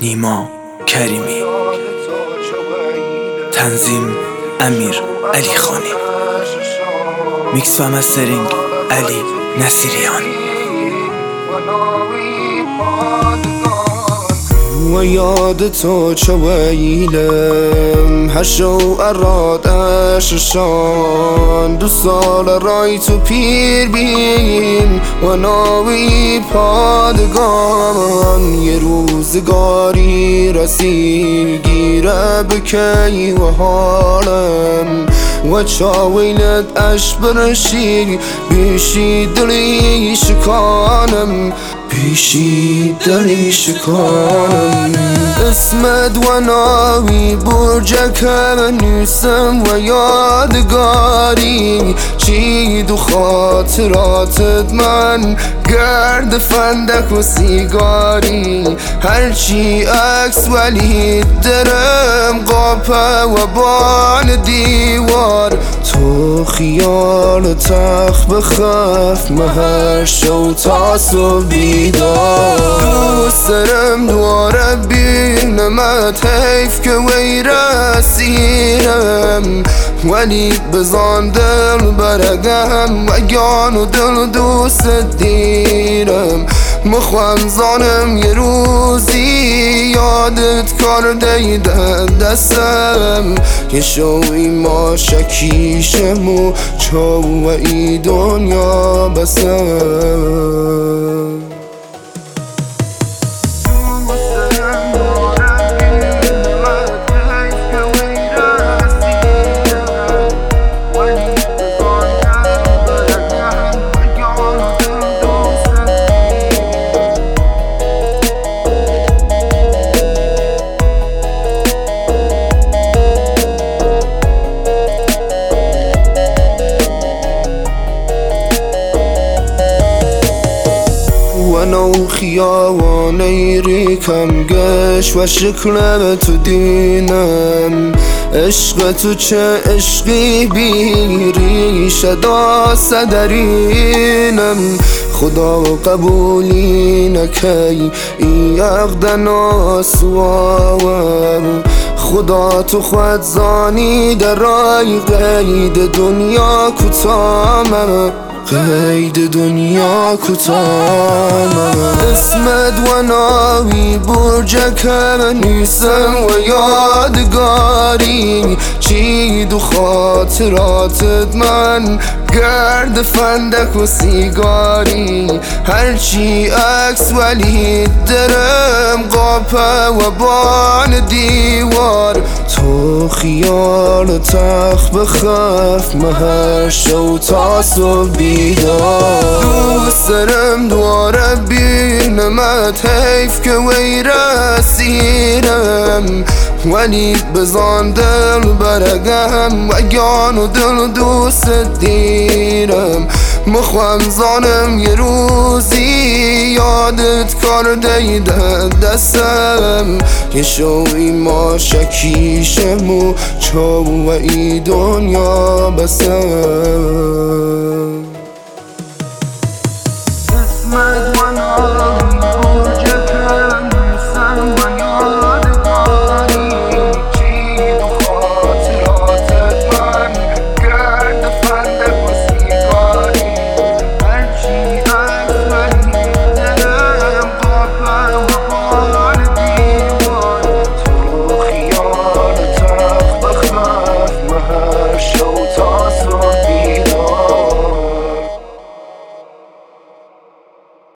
نیما کریمی، تنظیم امیر علی خانی، میکس و مسترینگ علی نصیریان. و یاد تو چه ویلم هشو ارادششان 2 سال رای تو پیر بین و ناوی پادگان. یه روزگاری رسید گیره بکی و حالم و چاویلت اش برشی بیشی دلی شکانم، بیشی دلی شکانم. اسمت و ناوی برجکم نیسم و یادگاری چید و خاطراتت من گرد فندک و سیگاری. هرچی عکس ولی درم قاپه و بان دیوار تو خیال تخ بخف مهر شو تا صبح بیدار. دوست دارم دواره بینمت حیف که وی رسیدم ولی بزان دل برگم و گان و دل دوست دیرم. مخوام زانم یه روزی یادت کرده دستم که شوی ما شکیشم و چو ای دنیا بسم. و خیابانی ریکم گشت و شکلم تو دینم. عشق تو چه عشقی بیری شدا صدرینم. خدا قبولی نکی ای عقد آسوام. خدا تو خود زانی در رای قید دنیا کتامم، قید دنیا کتامم. اسمت و ناوی برجکم نیسم و یادگاری چید و خاطراتت من گرد فندک و سیگاری. هرچی عکس ولی درم قاپه و بان دیوار تو خیال تخ بخف مهر شو تا صبح بیدار. دوست دارم دواره بینمت حیف که وی رسیدم ولی بزان دل برگم و گان و دل دوست دیرم. مخوام زانم یه روزی یادت کرده دستم که شوی ما شکیشم و چو ای دنیا بسم.